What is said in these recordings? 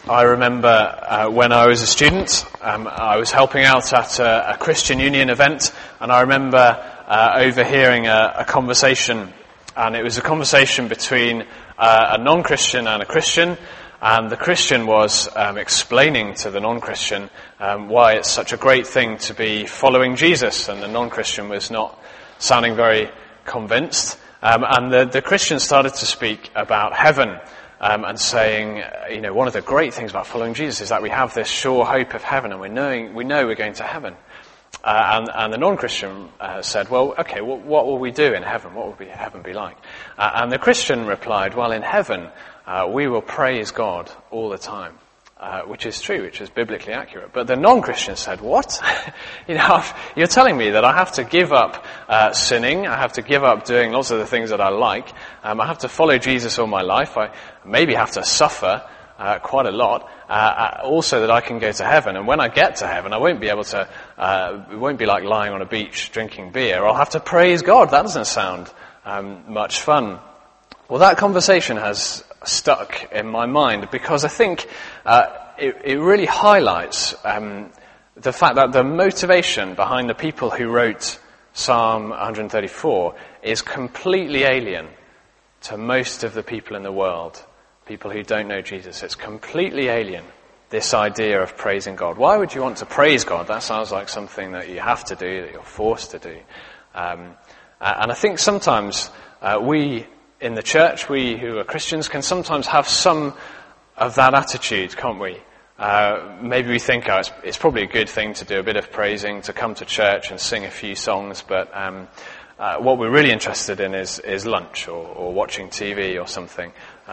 I remember when I was a student, I was helping out at a Christian Union event, and I remember overhearing a conversation, and it was a conversation between a non-Christian and a Christian, and the Christian was explaining to the non-Christian why it's such a great thing to be following Jesus, and the non-Christian was not sounding very convinced, and the Christian started to speak about heaven. And saying, one of the great things about following Jesus is that we have this sure hope of heaven, and we know we're going to heaven. And the non-Christian said, well, okay, what will we do in heaven? What will heaven be like? And the Christian replied, well, in heaven, we will praise God all the time. Which is true, which is biblically accurate. But the non-Christian said, what? You're telling me that I have to give up sinning, I have to give up doing lots of the things that I like, I have to follow Jesus all my life, I maybe have to suffer quite a lot, also that I can go to heaven, and when I get to heaven I won't be able to, it won't be like lying on a beach drinking beer, I'll have to praise God. That doesn't sound much fun. Well, that conversation has stuck in my mind because I think it really highlights the fact that the motivation behind the people who wrote Psalm 134 is completely alien to most of the people in the world, people who don't know Jesus. It's completely alien, this idea of praising God. Why would you want to praise God? That sounds like something that you have to do, that you're forced to do. And I think sometimes we in the church, we who are Christians, can sometimes have some of that attitude, can't we? Maybe we think, it's probably a good thing to do a bit of praising, to come to church and sing a few songs, but what we're really interested in is lunch or watching TV or something.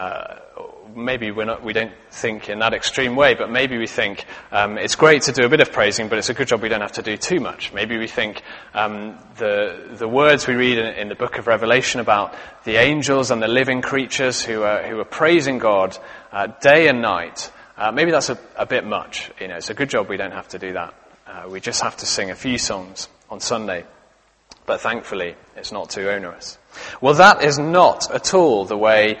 Maybe we don't think in that extreme way, but maybe we think it's great to do a bit of praising, but it's a good job we don't have to do too much. Maybe we think the words we read in the book of Revelation about the angels and the living creatures who are praising God day and night, maybe that's a bit much. It's a good job we don't have to do that. We just have to sing a few songs on Sunday. But thankfully, it's not too onerous. Well, that is not at all the way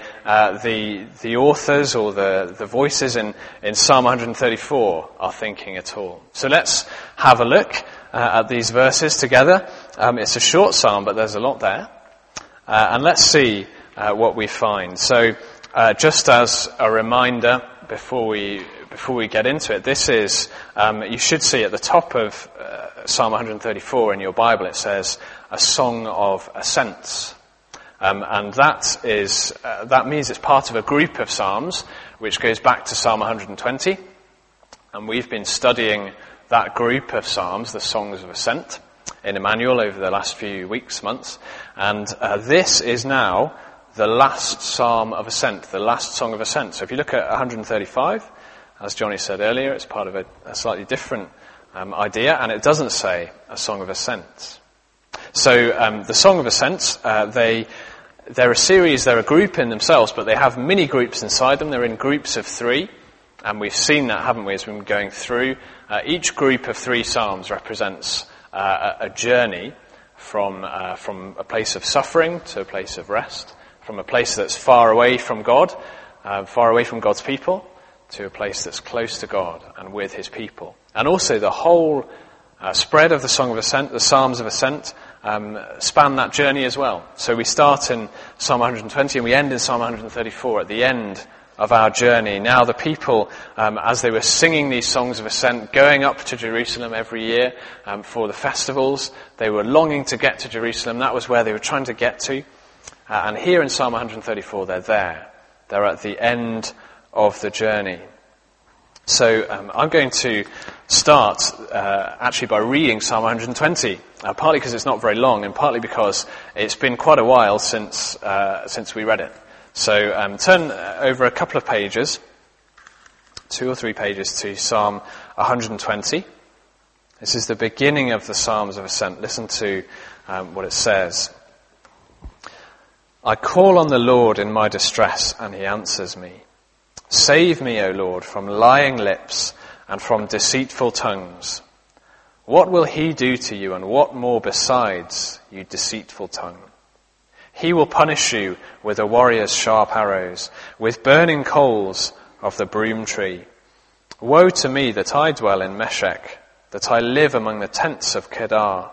the authors or the voices in Psalm 134 are thinking at all. So let's have a look at these verses together. It's a short psalm, but there's a lot there. And let's see what we find. So just as a reminder, before we get into it, this is, you should see at the top of Psalm 134 in your Bible, it says, a song of ascents. And that means it's part of a group of psalms, which goes back to Psalm 120. And we've been studying that group of psalms, the songs of ascent, in Emmanuel over the last few weeks, months. And this is now the last psalm of ascent, the last song of ascent. So if you look at 135, as Johnny said earlier, it's part of a slightly different idea, and it doesn't say a song of ascents. So the Song of Ascents, they're a series, they're a group in themselves, but they have mini groups inside them. They're in groups of 3, and we've seen that, haven't we, as we've been going through. Each group of 3 psalms represents a journey from a place of suffering to a place of rest, from a place that's far away from God, far away from God's people, to a place that's close to God and with his people. And also the whole spread of the Song of Ascent, the Psalms of Ascent, span that journey as well. So we start in Psalm 120 and we end in Psalm 134 at the end of our journey. Now the people, as they were singing these songs of ascent, going up to Jerusalem every year for the festivals, they were longing to get to Jerusalem. That was where they were trying to get to. And here in Psalm 134, they're there. They're at the end of the journey. So I'm going to start actually by reading Psalm 120, partly because it's not very long and partly because it's been quite a while since we read it. So turn over a couple of pages, 2 or 3 pages to Psalm 120. This is the beginning of the Psalms of Ascent. Listen to what it says. I call on the Lord in my distress and he answers me. Save me, O Lord, from lying lips and from deceitful tongues. What will he do to you, and what more besides, you deceitful tongue? He will punish you with a warrior's sharp arrows, with burning coals of the broom tree. Woe to me that I dwell in Meshech, that I live among the tents of Kedar.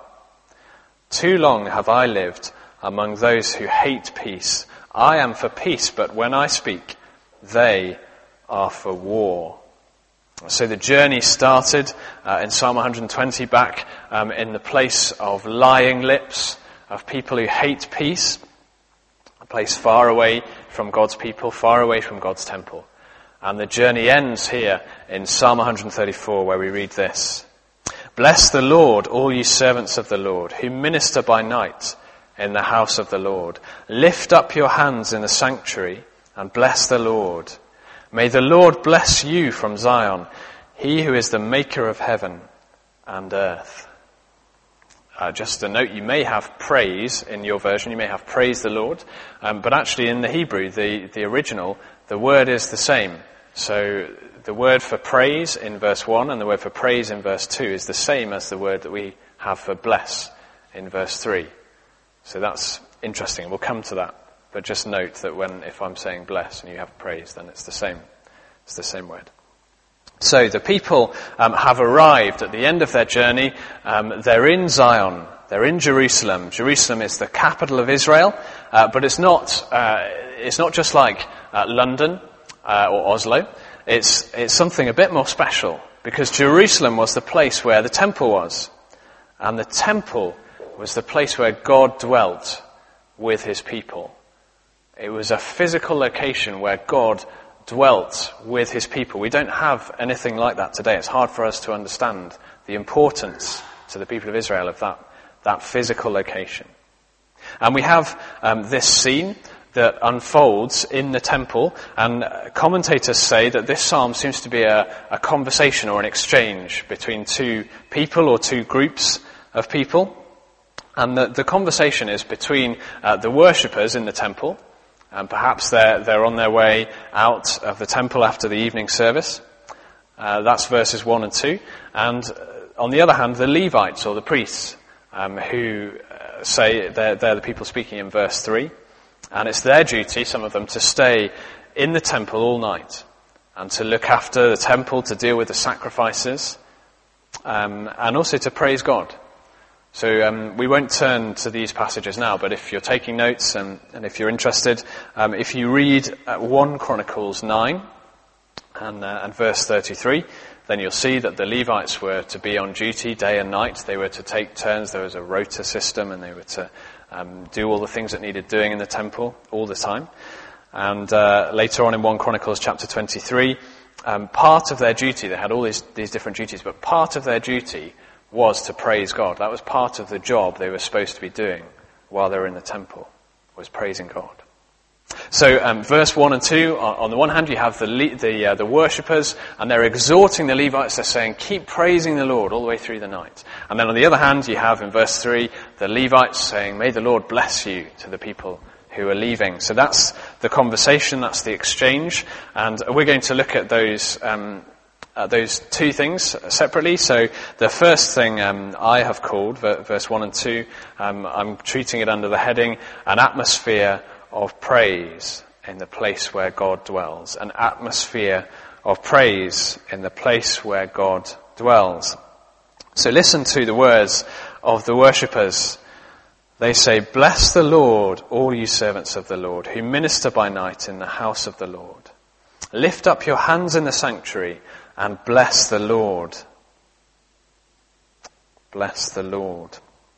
Too long have I lived among those who hate peace. I am for peace, but when I speak, they are for war. So the journey started in Psalm 120 back in the place of lying lips, of people who hate peace, a place far away from God's people, far away from God's temple. And the journey ends here in Psalm 134 where we read this. Bless the Lord, all you servants of the Lord, who minister by night in the house of the Lord. Lift up your hands in the sanctuary and bless the Lord. May the Lord bless you from Zion, he who is the maker of heaven and earth. Just a note, you may have praise in your version, you may have praise the Lord, but actually in the Hebrew, the original, the word is the same. So the word for praise in verse 1 and the word for praise in verse 2 is the same as the word that we have for bless in verse 3. So that's interesting. We'll come to that. But just note that if I'm saying bless and you have praise, then it's the same. It's the same word. So the people have arrived at the end of their journey. They're in Zion. They're in Jerusalem. Jerusalem is the capital of Israel, but it's not just like London or Oslo. It's something a bit more special because Jerusalem was the place where the temple was, and the temple was the place where God dwelt with his people. It was a physical location where God dwelt with his people. We don't have anything like that today. It's hard for us to understand the importance to the people of Israel of that physical location. And we have this scene that unfolds in the temple, and commentators say that this psalm seems to be a conversation or an exchange between two people or two groups of people. And the conversation is between the worshippers in the temple, and perhaps they're on their way out of the temple after the evening service. That's verses 1 and 2. And on the other hand, the Levites or the priests, who say they're the people speaking in verse 3. And it's their duty, some of them, to stay in the temple all night and to look after the temple, to deal with the sacrifices, and also to praise God. So we won't turn to these passages now, but if you're taking notes and if you're interested, if you read 1 Chronicles 9 and verse 33, then you'll see that the Levites were to be on duty day and night. They were to take turns. There was a rota system, and they were to do all the things that needed doing in the temple all the time. And later on in 1 Chronicles chapter 23, part of their duty, they had all these different duties, but part of their duty was to praise God. That was part of the job they were supposed to be doing while they were in the temple, was praising God. So verse 1 and 2, on the one hand you have the worshippers, and they're exhorting the Levites. They're saying, keep praising the Lord all the way through the night. And then on the other hand you have in verse 3 the Levites saying, may the Lord bless you, to the people who are leaving. So that's the conversation, that's the exchange, and we're going to look at those two things separately. So the first thing I have called, verse 1 and 2, I'm treating it under the heading, an atmosphere of praise in the place where God dwells. An atmosphere of praise in the place where God dwells. So listen to the words of the worshippers. They say, bless the Lord, all you servants of the Lord, who minister by night in the house of the Lord. Lift up your hands in the sanctuary and bless the Lord. Bless the Lord.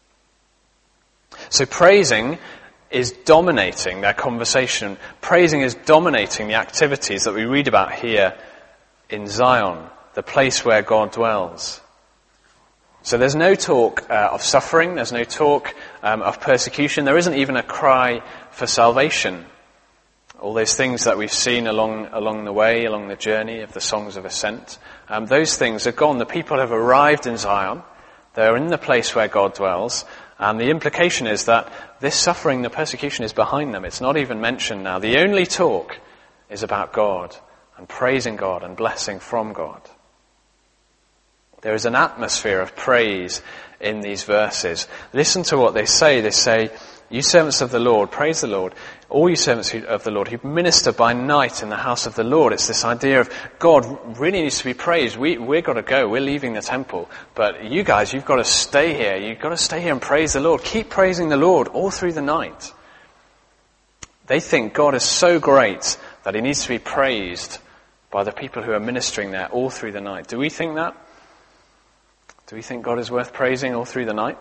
So praising is dominating their conversation. Praising is dominating the activities that we read about here in Zion, the place where God dwells. So there's no talk of suffering, there's no talk of persecution, there isn't even a cry for salvation. All those things that we've seen along the way, along the journey of the songs of ascent, those things are gone. The people have arrived in Zion, they're in the place where God dwells, and the implication is that this suffering, the persecution, is behind them. It's not even mentioned now. The only talk is about God and praising God and blessing from God. There is an atmosphere of praise in these verses. Listen to what they say. They say, You servants of the Lord, praise the Lord. All you servants of the Lord who minister by night in the house of the Lord. It's this idea of God really needs to be praised. We've got to go. We're leaving the temple. But you guys, you've got to stay here. You've got to stay here and praise the Lord. Keep praising the Lord all through the night. They think God is so great that he needs to be praised by the people who are ministering there all through the night. Do we think that? Do we think God is worth praising all through the night?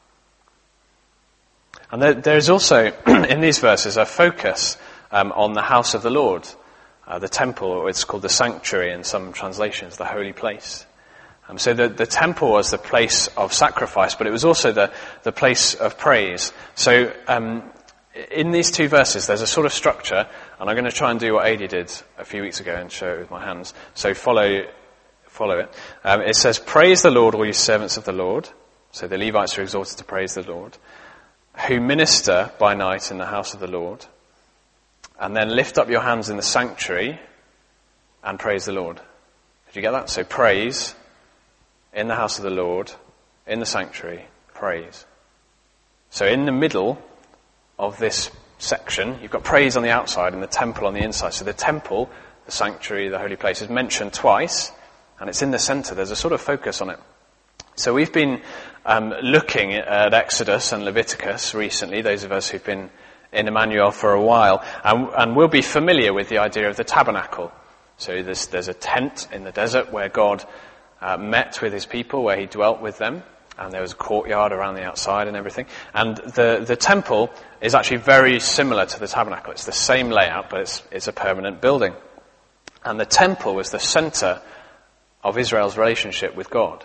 And there's also, in these verses, a focus on the house of the Lord, the temple, or it's called the sanctuary in some translations, the holy place. So the temple was the place of sacrifice, but it was also the place of praise. So in these two verses, there's a sort of structure, and I'm going to try and do what Adi did a few weeks ago and show it with my hands. So follow it. It says, praise the Lord, all you servants of the Lord. So the Levites are exhorted to praise the Lord. Who minister by night in the house of the Lord, and then lift up your hands in the sanctuary and praise the Lord. Did you get that? So praise in the house of the Lord, in the sanctuary, praise. So in the middle of this section, you've got praise on the outside and the temple on the inside. So the temple, the sanctuary, the holy place is mentioned twice, and it's in the center. There's a sort of focus on it. So we've been looking at Exodus and Leviticus recently, those of us who've been in Emmanuel for a while, and we'll be familiar with the idea of the tabernacle. So there's a tent in the desert where God met with his people, where he dwelt with them, and there was a courtyard around the outside and everything. And the temple is actually very similar to the tabernacle. It's the same layout, but it's a permanent building. And the temple was the center of Israel's relationship with God.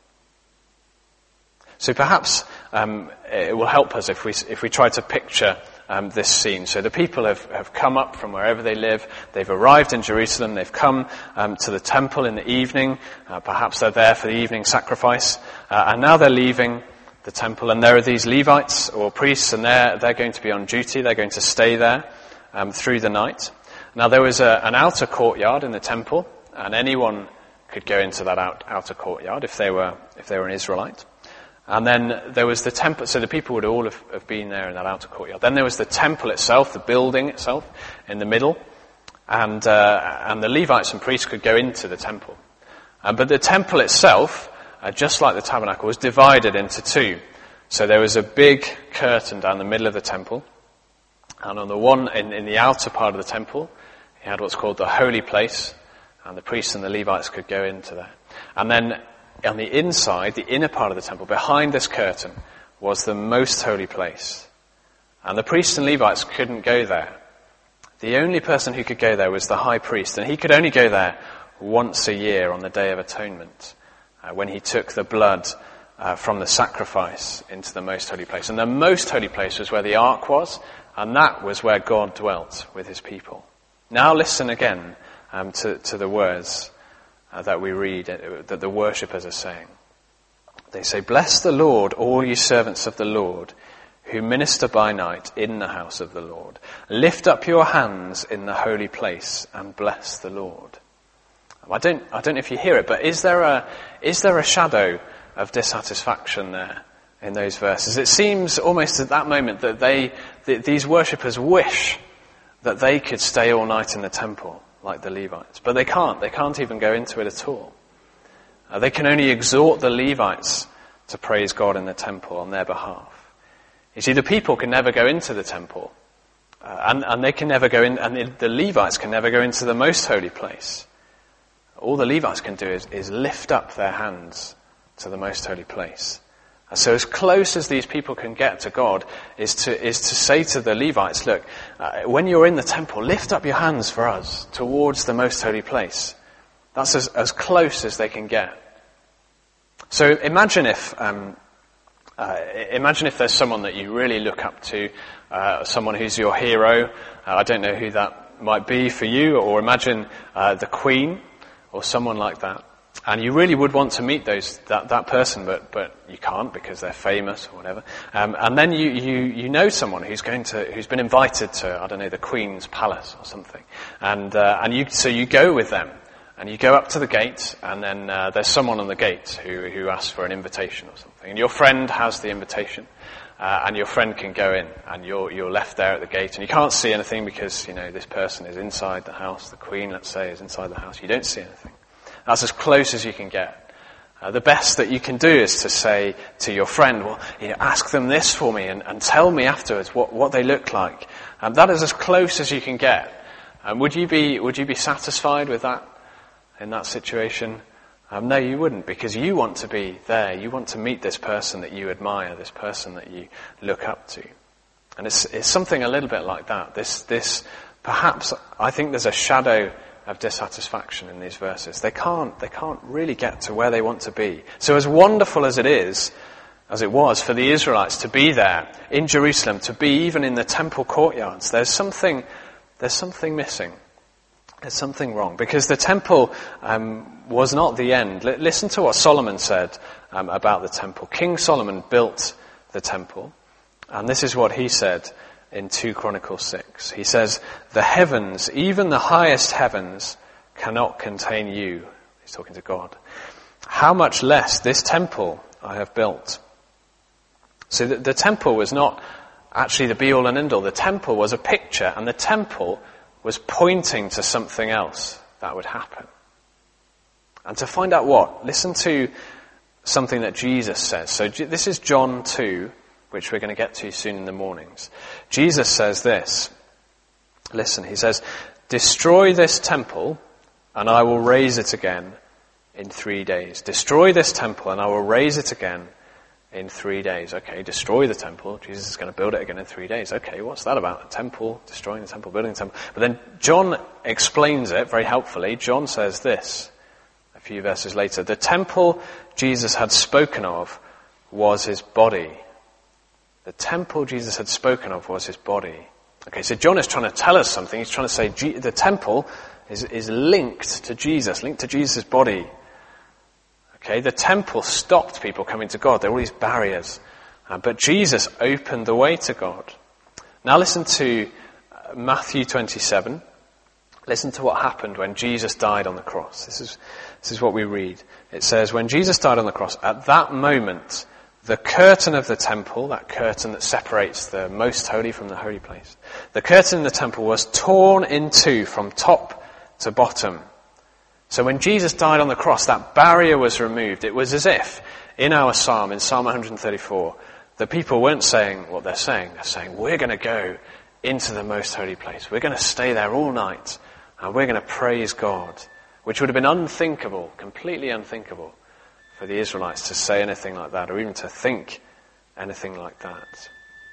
So perhaps it will help us if we try to picture this scene. So the people have come up from wherever they live. They've arrived in Jerusalem. They've come to the temple in the evening. Perhaps they're there for the evening sacrifice. And now they're leaving the temple. And there are these Levites or priests, and they're going to be on duty. They're going to stay there through the night. Now there was an outer courtyard in the temple, and anyone could go into that outer courtyard if they were an Israelite. And then there was the temple, so the people would all have been there in that outer courtyard. Then there was the temple itself, the building itself, in the middle, and the Levites and priests could go into the temple. But the temple itself, just like the tabernacle, was divided into two. So there was a big curtain down the middle of the temple, and on the one, in the outer part of the temple, you had what's called the holy place, and the priests and the Levites could go into there. And then on the inside, the inner part of the temple, behind this curtain, was the most holy place. And the priests and Levites couldn't go there. The only person who could go there was the high priest, and he could only go there once a year on the Day of Atonement, when he took the blood from the sacrifice into the most holy place. And the most holy place was where the ark was, and that was where God dwelt with his people. Now listen again to the words that we read, that the worshippers are saying. They say, bless the Lord, all you servants of the Lord, who minister by night in the house of the Lord. Lift up your hands in the holy place and bless the Lord. I don't know if you hear it, but is there a shadow of dissatisfaction there in those verses? It seems almost at that moment that these worshippers wish that they could stay all night in the temple, like the Levites. But they can't. They can't even go into it at all. They can only exhort the Levites to praise God in the temple on their behalf. You see, the people can never go into the temple. And they can never go in, and the Levites can never go into the most holy place. All the Levites can do is lift up their hands to the most holy place. And so as close as these people can get to God is to say to the Levites, look, when you're in the temple, lift up your hands for us towards the most holy place. That's as close as they can get. So imagine if there's someone that you really look up to, someone who's your hero. I don't know who that might be for you, or imagine the Queen or someone like that. And you really would want to meet that person, but you can't because they're famous or whatever. And then you know someone who's been invited to, I don't know, the Queen's palace or something. So you go with them And you go up to the gate, and then there's someone on the gate who asks for an invitation or something. And your friend has the invitation, and your friend can go in, and you're left there at the gate, and you can't see anything because, this person is inside the house. The Queen, let's say, is inside the house. You don't see anything. That's as close as you can get. The best that you can do is to say to your friend, well, ask them this for me, and tell me afterwards what they look like. That is as close as you can get. Would you be satisfied with that? In that situation? No, you wouldn't, because you want to be there. You want to meet this person that you admire, this person that you look up to. And it's something a little bit like that. This perhaps, I think there's a shadow of dissatisfaction in these verses. They can't really get to where they want to be. So as wonderful as it was for the Israelites to be there in Jerusalem, to be even in the temple courtyards, there's something missing. There's something wrong, because the temple was not the end. Listen to what Solomon said about the temple. King Solomon built the temple, and this is what he said in 2 Chronicles 6. He says, "The heavens, even the highest heavens, cannot contain you." He's talking to God. "How much less this temple I have built." So the temple was not actually the be-all and end-all. The temple was a picture, and the temple was pointing to something else that would happen. And to find out what, listen to something that Jesus says. So this is John 2, which we're going to get to soon in the mornings. Jesus says this. Listen, he says, "Destroy this temple, and I will raise it again in 3 days." Destroy this temple, and I will raise it again in 3 days. Okay, destroy the temple. Jesus is going to build it again in 3 days. Okay, what's that about? A temple, destroying the temple, building the temple. But then John explains it very helpfully. John says this a few verses later. The temple Jesus had spoken of was his body. The temple Jesus had spoken of was his body. Okay, so John is trying to tell us something. He's trying to say the temple is linked to Jesus, linked to Jesus' body. Okay, the temple stopped people coming to God. There were all these barriers. But Jesus opened the way to God. Now listen to Matthew 27. Listen to what happened when Jesus died on the cross. This is what we read. It says, "When Jesus died on the cross, at that moment, the curtain of the temple," that curtain that separates the most holy from the holy place, "the curtain in the temple was torn in two from top to bottom." So when Jesus died on the cross, that barrier was removed. It was as if, in our psalm, in Psalm 134, the people weren't saying what they're saying. They're saying, we're going to go into the most holy place. We're going to stay there all night, and we're going to praise God, which would have been unthinkable, completely unthinkable, for the Israelites to say anything like that, or even to think anything like that.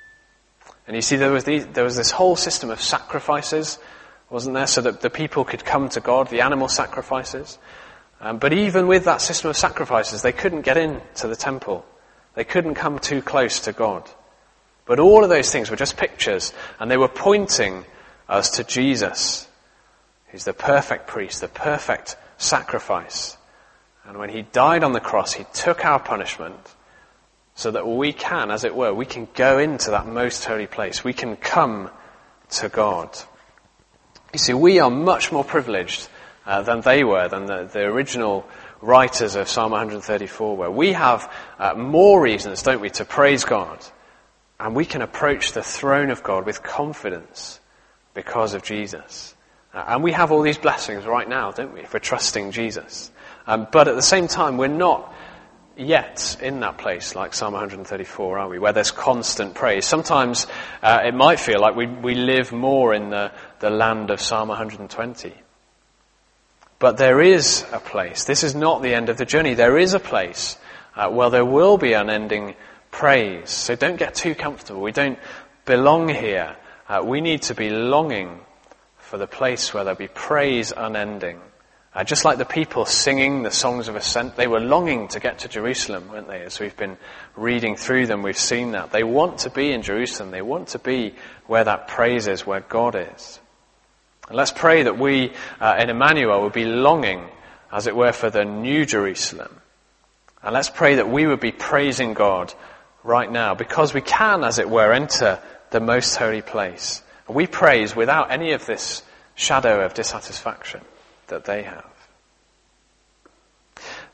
And you see, there was this whole system of sacrifices, wasn't there, so that the people could come to God, the animal sacrifices. But even with that system of sacrifices, they couldn't get into the temple. They couldn't come too close to God. But all of those things were just pictures, and they were pointing us to Jesus, who's the perfect priest, the perfect sacrifice. And when he died on the cross, he took our punishment so that we can, as it were, we can go into that most holy place. We can come to God. You see, we are much more privileged than they were, than the original writers of Psalm 134 were. We have more reasons, don't we, to praise God. And we can approach the throne of God with confidence because of Jesus. And we have all these blessings right now, don't we, for trusting Jesus. But at the same time, we're not yet in that place like Psalm 134, are we, where there's constant praise. Sometimes it might feel like we live more in the land of Psalm 120. But there is a place. This is not the end of the journey. There is a place where there will be unending praise. So don't get too comfortable. We don't belong here. We need to be longing for the place where there'll be praise unending. Just like the people singing the songs of ascent, they were longing to get to Jerusalem, weren't they? As we've been reading through them, we've seen that. They want to be in Jerusalem. They want to be where that praise is, where God is. And let's pray that we in Emmanuel will be longing, as it were, for the new Jerusalem. And let's pray that we would be praising God right now, because we can, as it were, enter the most holy place. We praise without any of this shadow of dissatisfaction that they have.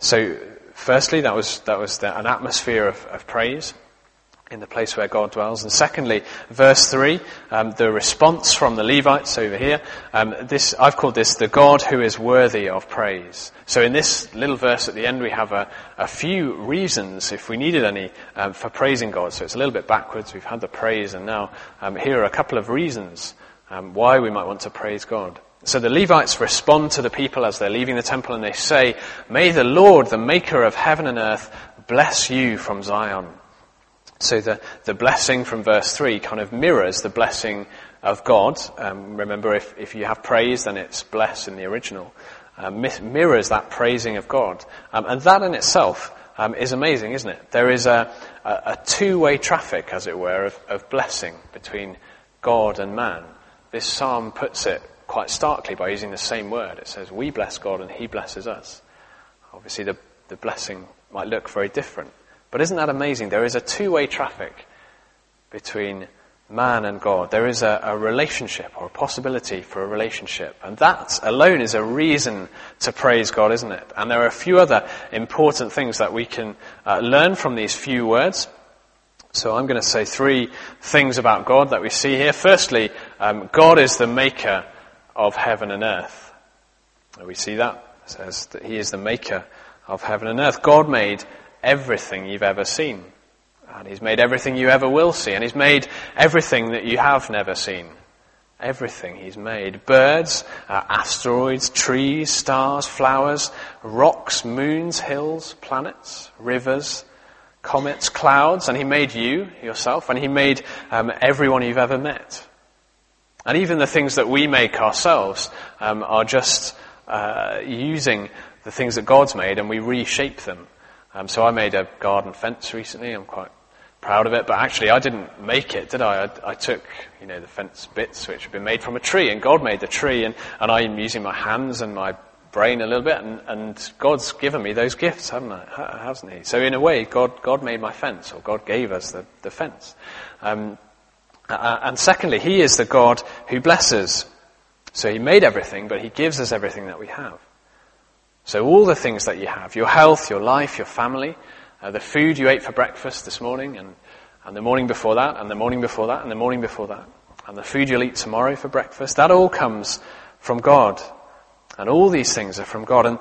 So, firstly, that was an atmosphere of praise in the place where God dwells. And secondly, verse 3, the response from the Levites over here, I've called this the God who is worthy of praise. So in this little verse at the end, we have a few reasons, if we needed any, for praising God. So it's a little bit backwards. We've had the praise, and now here are a couple of reasons why we might want to praise God. So the Levites respond to the people as they're leaving the temple, and they say, "May the Lord, the maker of heaven and earth, bless you from Zion." So the blessing from verse 3 kind of mirrors the blessing of God. Remember, if you have praise, then it's bless in the original. Mirrors that praising of God. And that in itself is amazing, isn't it? There is a two-way traffic, as it were, of blessing between God and man. This psalm puts it quite starkly by using the same word. It says, we bless God and he blesses us. Obviously, the blessing might look very different. But isn't that amazing? There is a two-way traffic between man and God. There is a relationship, or a possibility for a relationship. And that alone is a reason to praise God, isn't it? And there are a few other important things that we can learn from these few words. So I'm going to say three things about God that we see here. Firstly, God is the maker of heaven and earth. We see that. It says that he is the maker of heaven and earth. God made everything you've ever seen. And he's made everything you ever will see. And he's made everything that you have never seen. Everything he's made. Birds, asteroids, trees, stars, flowers, rocks, moons, hills, planets, rivers, comets, clouds. And he made you, yourself. And he made everyone you've ever met. And even the things that we make ourselves are just using the things that God's made, and we reshape them. So I made a garden fence recently. I'm quite proud of it, but actually I didn't make it, did I? I took, the fence bits which have been made from a tree, and God made the tree, and I'm using my hands and my brain a little bit, and God's given me those gifts, hasn't he? So in a way, God made my fence, or God gave us the fence. And secondly, he is the God who blesses. So he made everything, but he gives us everything that we have. So all the things that you have, your health, your life, your family, the food you ate for breakfast this morning, and the morning before that, and the morning before that, and the morning before that, and the food you'll eat tomorrow for breakfast, that all comes from God. And all these things are from God. And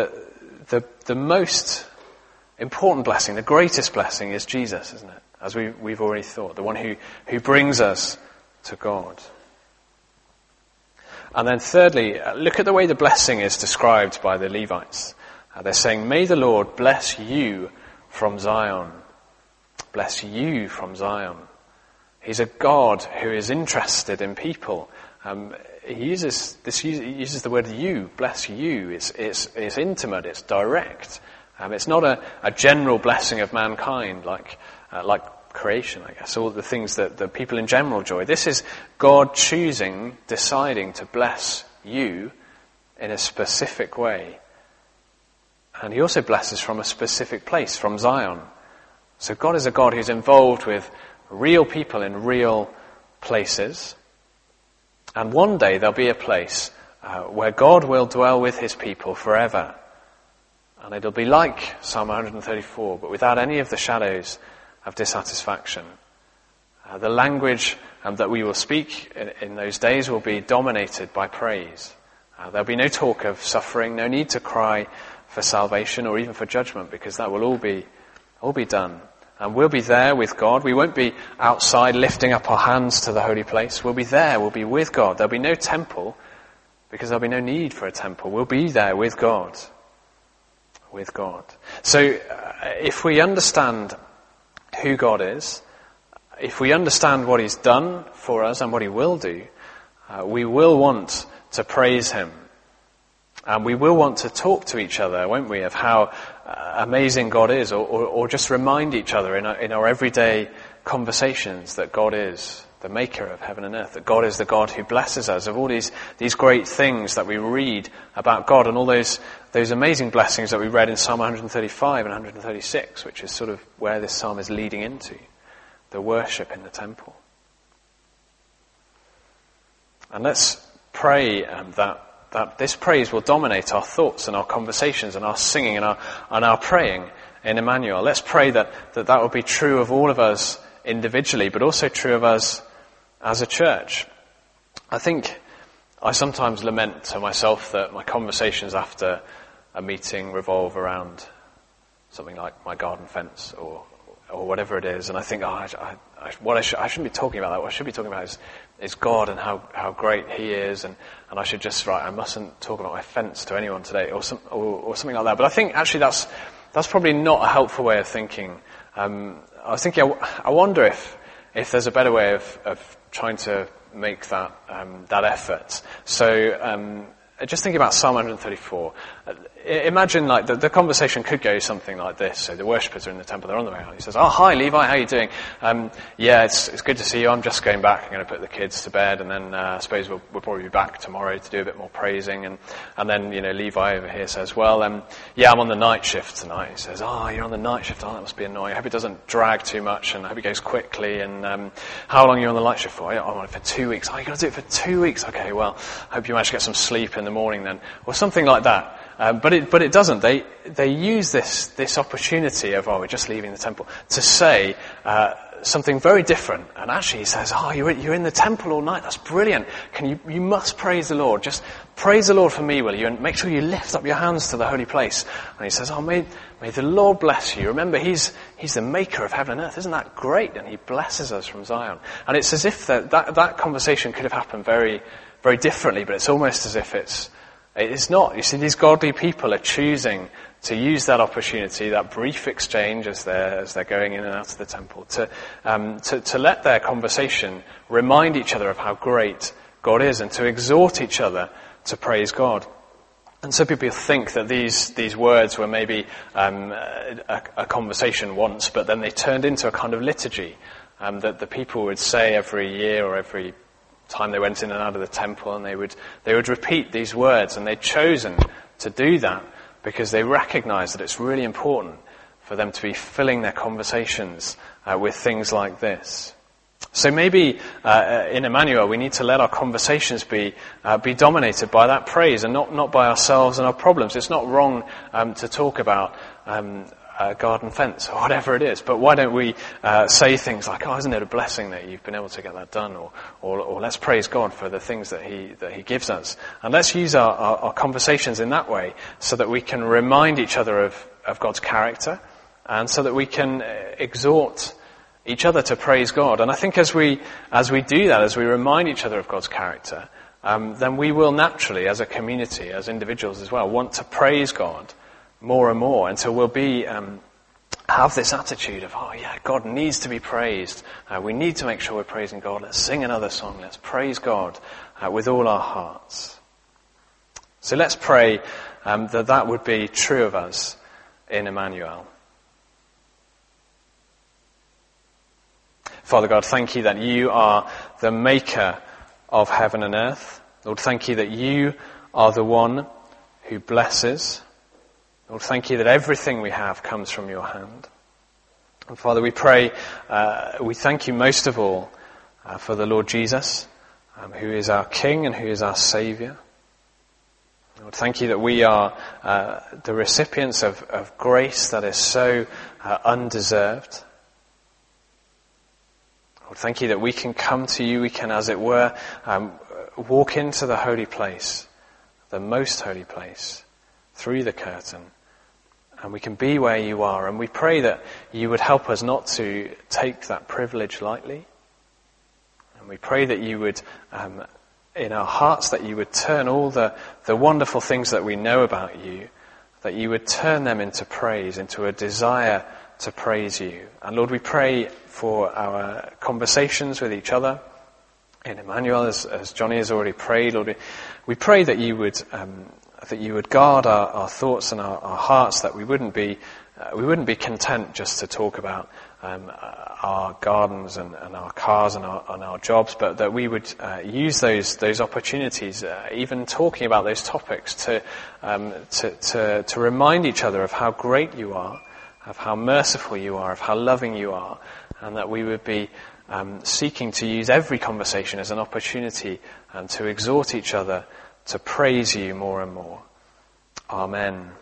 the most important blessing, the greatest blessing is Jesus, isn't it? As we've already thought, the one who brings us to God. And then thirdly, look at the way the blessing is described by the Levites. They're saying, may the Lord bless you from Zion. Bless you from Zion. He's a God who is interested in people. He uses the word you, bless you. It's intimate, it's direct. It's not a general blessing of mankind like creation, I guess, all the things that the people in general enjoy. This is God deciding to bless you in a specific way. And he also blesses from a specific place, from Zion. So God is a God who's involved with real people in real places. And one day there'll be a place where God will dwell with his people forever. And it'll be like Psalm 134, but without any of the shadows of dissatisfaction. The language that we will speak in those days will be dominated by praise. There'll be no talk of suffering, no need to cry for salvation or even for judgment, because that will all be done. And we'll be there with God. We won't be outside lifting up our hands to the holy place. We'll be there. We'll be with God. There'll be no temple, because there'll be no need for a temple. We'll be there with God. With God. So if we understand who God is, if we understand what he's done for us and what he will do, we will want to praise him. And we will want to talk to each other, won't we, of how amazing God is, or just remind each other in our everyday conversations that God is the maker of heaven and earth, that God is the God who blesses us, of all these great things that we read about God, and all those amazing blessings that we read in Psalm 135 and 136, which is sort of where this psalm is leading into, the worship in the temple. And let's pray that that this praise will dominate our thoughts and our conversations and our singing and our praying in Emmanuel. Let's pray that will be true of all of us individually, but also true of us as a church. I think I sometimes lament to myself that my conversations after a meeting revolve around something like my garden fence or whatever it is, and I think, I shouldn't be talking about that. What I should be talking about is God and how great He is, and I should just, I mustn't talk about my fence to anyone today, or something like that. But I think actually that's probably not a helpful way of thinking. I was thinking, I wonder if there's a better way of trying to make that effort. So just thinking about Psalm 134. Imagine like the conversation could go something like this. So the worshippers are in the temple, they're on the way out. He says, "Oh, hi Levi, how are you doing? Yeah, it's good to see you. I'm just going back. I'm going to put the kids to bed, and then I suppose we'll probably be back tomorrow to do a bit more praising." And then Levi over here says, "Well, yeah, I'm on the night shift tonight." He says, "Oh, you're on the night shift. Oh, that must be annoying. I hope it doesn't drag too much, and I hope it goes quickly. And how long are you on the night shift for?" "I'm on it for 2 weeks." "Oh, you're going to do it for 2 weeks? Okay, well, I hope you manage to get some sleep in the morning then," or something like that. But it doesn't. They use this opportunity of, we're just leaving the temple, to say something very different. And actually he says, you're in the temple all night. That's brilliant. You must praise the Lord. Just praise the Lord for me, will you? And make sure you lift up your hands to the holy place. And he says, may the Lord bless you. Remember, He's the maker of heaven and earth. Isn't that great? And He blesses us from Zion. And it's as if that conversation could have happened very, very differently, but it's almost as if it's not. You see, these godly people are choosing to use that opportunity, that brief exchange as they're going in and out of the temple, to let their conversation remind each other of how great God is, and to exhort each other to praise God. And some people think that these words were maybe a conversation once, but then they turned into a kind of liturgy that the people would say every year or every time they went in and out of the temple, and they would repeat these words. And they'd chosen to do that because they recognized that it's really important for them to be filling their conversations with things like this. So maybe in Emmanuel we need to let our conversations be dominated by that praise, and not by ourselves and our problems. It's not wrong to talk about a garden fence or whatever it is, but why don't we say things like, isn't it a blessing that you've been able to get that done, or let's praise God for the things that He gives us. And let's use our conversations in that way, so that we can remind each other of God's character, and so that we can exhort each other to praise God. And I think as we do that, as we remind each other of God's character, then we will naturally, as a community, as individuals as well, want to praise God more and more, until we'll have this attitude of, God needs to be praised. We need to make sure we're praising God. Let's sing another song. Let's praise God with all our hearts. So let's pray that would be true of us in Emmanuel. Father God, thank you that you are the maker of heaven and earth. Lord, thank you that you are the one who blesses. Lord, thank you that everything we have comes from your hand. And Father, we pray, we thank you most of all for the Lord Jesus, who is our King and who is our Saviour. Lord, thank you that we are the recipients of grace that is so undeserved. Lord, thank you that we can come to you, we can, as it were, walk into the holy place, the most holy place, through the curtain. And we can be where you are. And we pray that you would help us not to take that privilege lightly. And we pray that you would, in our hearts, that you would turn all the wonderful things that we know about you, that you would turn them into praise, into a desire to praise you. And Lord, we pray for our conversations with each other in Emmanuel, as Johnny has already prayed. Lord, we pray that you would guard our thoughts and our hearts, that we wouldn't be content just to talk about our gardens and our cars and our jobs, but that we would use those opportunities, even talking about those topics, to remind each other of how great you are, of how merciful you are, of how loving you are, and that we would be seeking to use every conversation as an opportunity to exhort each other to praise you more and more. Amen.